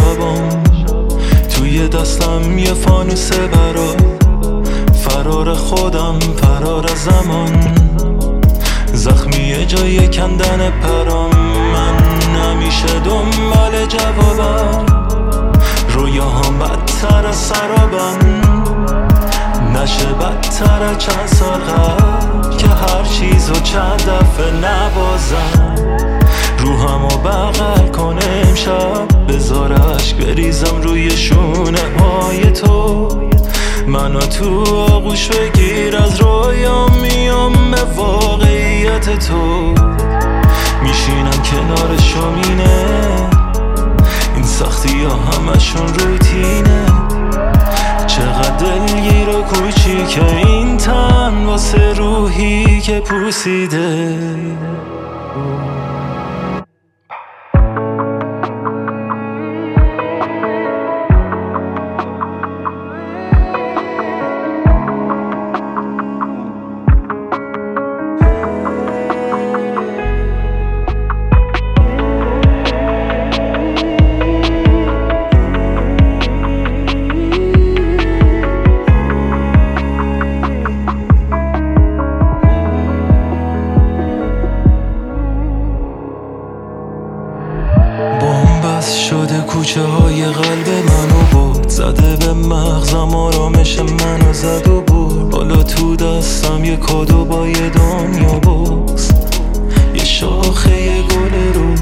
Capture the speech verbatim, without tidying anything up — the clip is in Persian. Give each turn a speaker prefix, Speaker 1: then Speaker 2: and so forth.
Speaker 1: شبام، توی دستم یه فانوس برا، فرار خودم فرار زمان، زخمی جای کندن پرام. من نمیشه دنبال جوابم، رویاهام بدتر از سرابم، نشه بدتر از چند سال قبل که هر چیزو چند دفعه نبازم. روحمو بغل کنه امشب، بذار عشق بریزم روی شونه های تو، منو تو آغوش بگیر، از رویام میام به واقعیت تو. میشینم کنار شومینه، این سختی ها همشون روتینه، چقدر دلگیر و کوچیکه این تن واسه روحی که پوسیده. بومبست شده کوچه های قلب منو برد، زده به مغزم آرامش منو زد و برد. حالا تو دستم یه کادو با یه دنیا بوس، یه شاخه یه گل رو